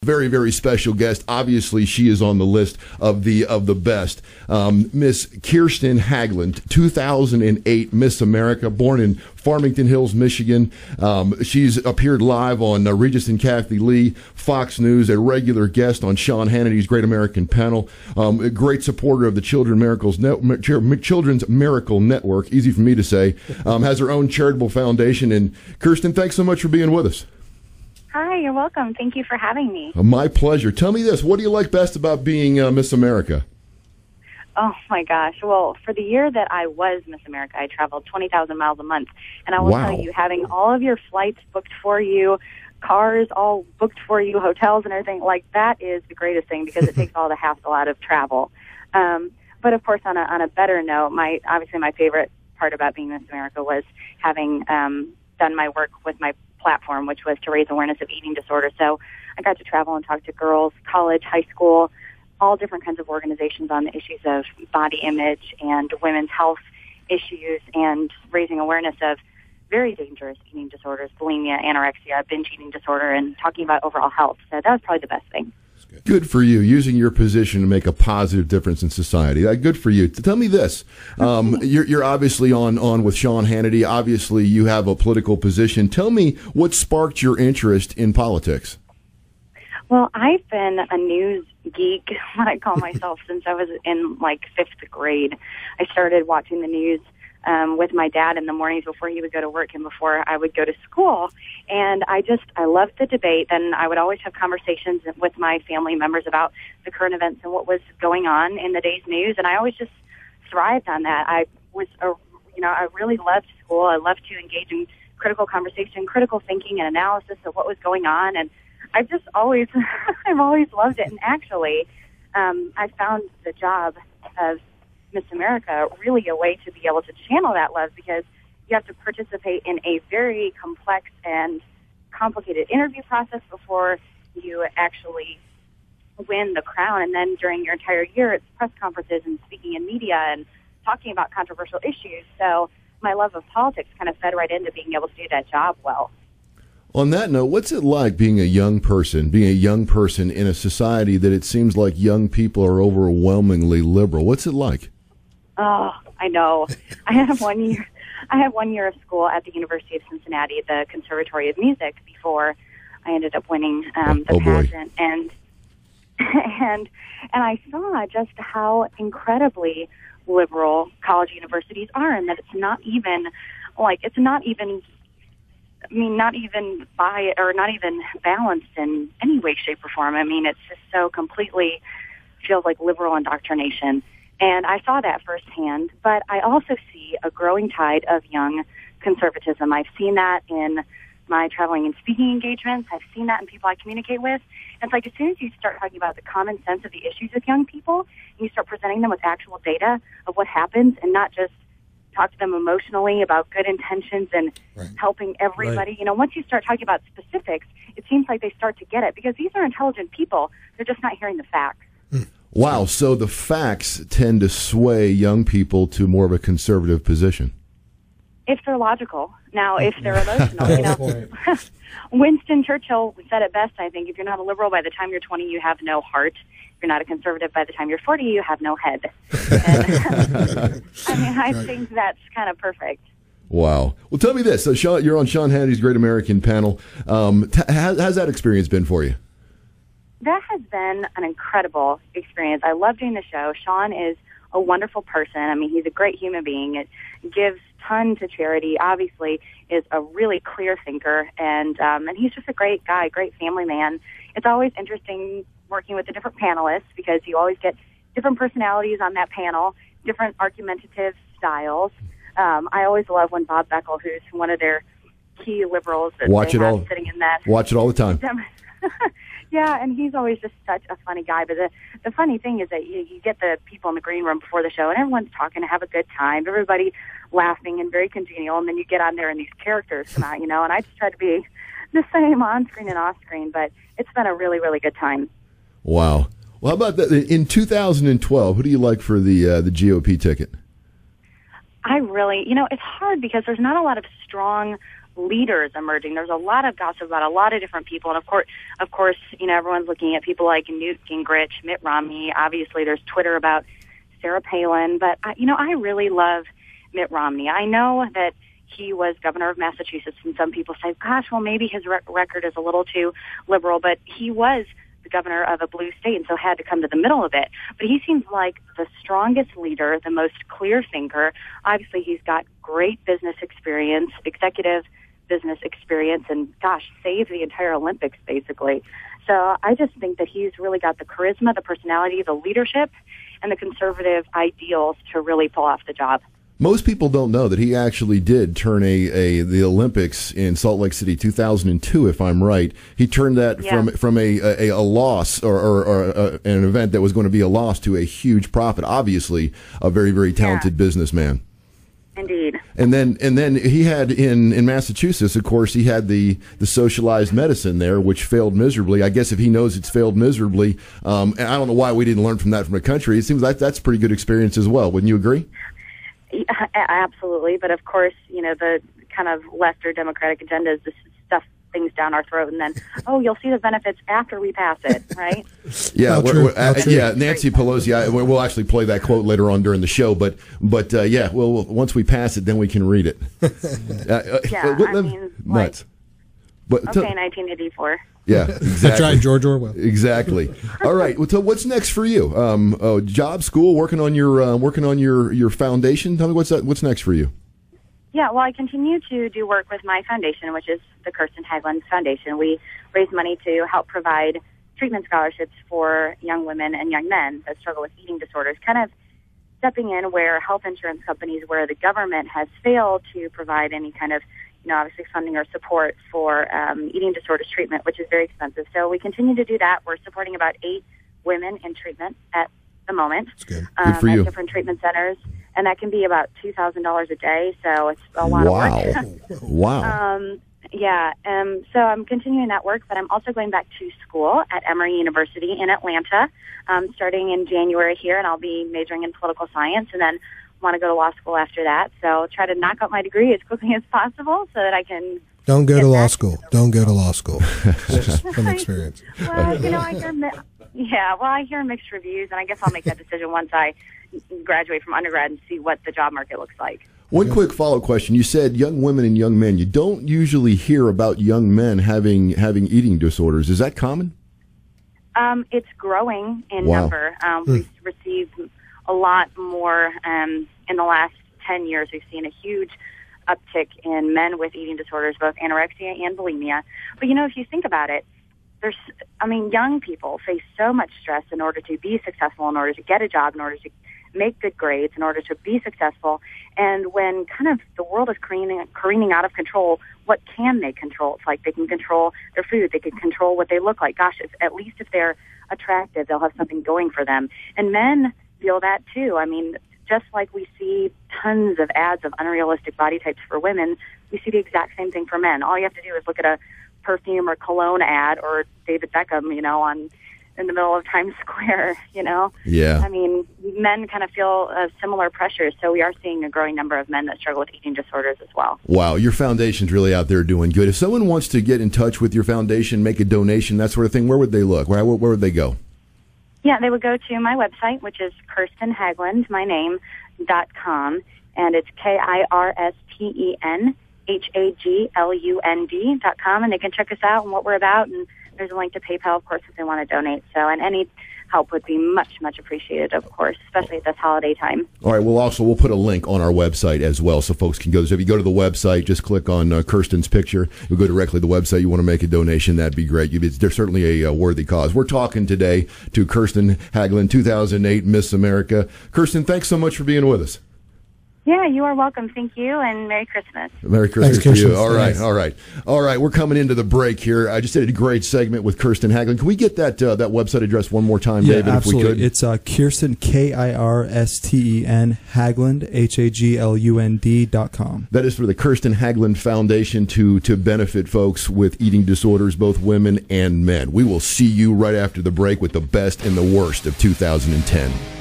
very, very special guest. Obviously, she is on the list of the best. Miss Kirsten Haglund, 2008 Miss America, born in Farmington Hills, Michigan. She's appeared live on Regis and Kathy Lee, Fox News, a regular guest on Sean Hannity's Great American Panel, a great supporter of the Children's Miracle Network, easy for me to say, has her own charitable foundation. And Kirsten, thanks so much for being with us. Hi, you're welcome. Thank you for having me. My pleasure. Tell me this, what do you like best about being Miss America? Oh, my gosh. Well, for the year that I was Miss America, I traveled 20,000 miles a month. And I will tell you, having all of your flights booked for you, cars all booked for you, hotels and everything, like that is the greatest thing because it takes all the hassle out of travel. But, of course, on a better note, obviously my favorite part about being Miss America was having done my work with my platform, which was to raise awareness of eating disorders. So I got to travel and talk to girls, college, high school, all different kinds of organizations on the issues of body image and women's health issues and raising awareness of very dangerous eating disorders, bulimia, anorexia, binge eating disorder, and talking about overall health. So that was probably the best thing. Good for you, using your position to make a positive difference in society. Good for you. Tell me this. You're obviously on with Sean Hannity. Obviously, you have a political position. Tell me what sparked your interest in politics. Well, I've been a news geek, what I call myself, since I was in, fifth grade. I started watching the news with my dad in the mornings before he would go to work and before I would go to school. And I loved the debate. And I would always have conversations with my family members about the current events and what was going on in the day's news. And I always just thrived on that. I really loved school. I loved to engage in critical conversation, critical thinking, and analysis of what was going on. And I've always loved it. And actually, I found the job of Miss America really a way to be able to channel that love because you have to participate in a very complex and complicated interview process before you actually win the crown. And then during your entire year, it's press conferences and speaking in media and talking about controversial issues. So my love of politics kind of fed right into being able to do that job well. On that note, what's it like being a young person in a society that it seems like young people are overwhelmingly liberal? What's it like? Oh, I know. I had 1 year of school at the University of Cincinnati, the Conservatory of Music, before I ended up winning the pageant. And I saw just how incredibly liberal college universities are, and that it's not even balanced in any way, shape, or form. I mean, it's just so completely feels like liberal indoctrination. And I saw that firsthand, but I also see a growing tide of young conservatism. I've seen that in my traveling and speaking engagements. I've seen that in people I communicate with. And it's like as soon as you start talking about the common sense of the issues with young people, and you start presenting them with actual data of what happens and not just talk to them emotionally about good intentions and helping everybody. Right. Once you start talking about specifics, it seems like they start to get it because these are intelligent people. They're just not hearing the facts. Wow, so the facts tend to sway young people to more of a conservative position. If they're logical. Now, if they're emotional, Winston Churchill said it best, I think. If you're not a liberal by the time you're 20, you have no heart. If you're not a conservative by the time you're 40, you have no head. And, I think that's kind of perfect. Wow. Well, tell me this. So, Sean, you're on Sean Hannity's Great American Panel. How's that experience been for you? That has been an incredible experience. I love doing the show. Sean is a wonderful person. I mean, he's a great human being. It gives ton to charity. Obviously, is a really clear thinker, and he's just a great guy, great family man. It's always interesting working with the different panelists because you always get different personalities on that panel, different argumentative styles. I always love when Bob Beckel, who's one of their key liberals, that sitting in that. Watch it all the time. Yeah, and he's always just such a funny guy. But the funny thing is that you get the people in the green room before the show, and everyone's talking to have a good time, everybody laughing and very congenial, and then you get on there and these characters come out, and I just try to be the same on screen and off screen, but it's been a really, really good time. Wow. Well, how about that? In 2012, who do you like for the GOP ticket? I really, it's hard because there's not a lot of strong leaders emerging. There's a lot of gossip about a lot of different people, and of course, everyone's looking at people like Newt Gingrich, Mitt Romney. Obviously, there's Twitter about Sarah Palin, but I really love Mitt Romney. I know that he was governor of Massachusetts, and some people say, gosh, well, maybe his record is a little too liberal, but he was the governor of a blue state and so had to come to the middle of it. But he seems like the strongest leader, the most clear thinker. Obviously, he's got great business experience, executive business experience, and gosh, saved the entire Olympics, basically. So I just think that he's really got the charisma, the personality, the leadership, and the conservative ideals to really pull off the job. Most people don't know that he actually did turn the Olympics in Salt Lake City 2002, if I'm right. He turned that from a loss or an event that was going to be a loss to a huge profit. Obviously, a very, very talented businessman. Indeed. And then he had in Massachusetts, of course, he had the socialized medicine there, which failed miserably. I guess if he knows it's failed miserably, and I don't know why we didn't learn from that from a country. It seems like that's a pretty good experience as well. Wouldn't you agree? Yeah, absolutely. But of course, the kind of left or Democratic agenda is to stuff things down our throat and then, you'll see the benefits after we pass it, right? Yeah, Nancy Pelosi, we'll actually play that quote later on during the show, but once we pass it, then we can read it. Nuts. But, 1984. Yeah, exactly. That's right, George Orwell. Exactly. All right. Well, so what's next for you? Job, school, working on your foundation. Tell me what's next for you. Yeah, well, I continue to do work with my foundation, which is the Kirsten Haglund Foundation. We raise money to help provide treatment scholarships for young women and young men that struggle with eating disorders, kind of stepping in where health insurance companies, where the government has failed to provide any kind of obviously funding or support for eating disorders treatment, which is very expensive. So we continue to do that. We're supporting about 8 women in treatment at the moment. That's good. Good for you. At different treatment centers. And that can be about $2,000 a day, so it's a lot of work. Wow. So I'm continuing that work, but I'm also going back to school at Emory University in Atlanta, starting in January here, and I'll be majoring in political science, and then want to go to law school after that. So try to knock out my degree as quickly as possible so that I can... Don't go to law school. Don't go to law school. Just from experience. Well, I hear mixed reviews, and I guess I'll make that decision once I graduate from undergrad and see what the job market looks like. One quick follow-up question. You said young women and young men. You don't usually hear about young men having eating disorders. Is that common? It's growing in number. We've received a lot more in the last 10 years. We've seen a huge uptick in men with eating disorders, both anorexia and bulimia. But, if you think about it, young people face so much stress in order to be successful, in order to get a job, in order to make good grades, in order to be successful. And when kind of the world is careening out of control, what can they control? It's like they can control their food. They can control what they look like. Gosh, at least if they're attractive, they'll have something going for them. And men feel that too. Just like we see tons of ads of unrealistic body types for women, we see the exact same thing for men. All you have to do is look at a perfume or cologne ad or David Beckham, in the middle of Times Square, Yeah. Men kind of feel similar pressures, so we are seeing a growing number of men that struggle with eating disorders as well. Wow, your foundation's really out there doing good. If someone wants to get in touch with your foundation, make a donation, that sort of thing, where would they look? Where would they go? Yeah, they would go to my website, which is KirstenHaglund, my name, .com, and it's KirstenHaglund.com, and they can check us out and what we're about, and there's a link to PayPal, of course, if they want to donate. So, and any help would be much, much appreciated, of course, especially at this holiday time. All right. We'll put a link on our website as well, so folks can go. So if you go to the website, just click on Kirsten's picture. You'll go directly to the website. You want to make a donation, that'd be great. There's certainly a worthy cause. We're talking today to Kirsten Haglund, 2008 Miss America. Kirsten, thanks so much for being with us. Yeah, you are welcome. Thank you, and Merry Christmas. Merry Christmas to you. All right. We're coming into the break here. I just did a great segment with Kirsten Haglund. Can we get that website address one more time, David, absolutely. if we could? It's Kirsten, Kirsten, Haglund, Haglund.com. That is for the Kirsten Haglund Foundation to benefit folks with eating disorders, both women and men. We will see you right after the break with the best and the worst of 2010.